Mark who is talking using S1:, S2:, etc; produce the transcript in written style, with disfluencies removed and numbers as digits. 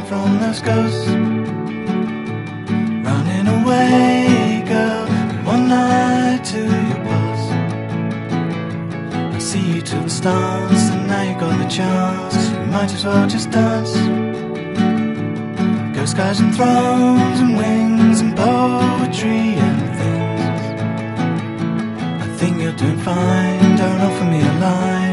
S1: from those ghosts. Running away, girl, one night to your pulse. I see you to the stars, and now you got the chance. You might as well just dance. Go skies and thrones and wings and poetry and things. I think you're doing fine, don't offer me a line.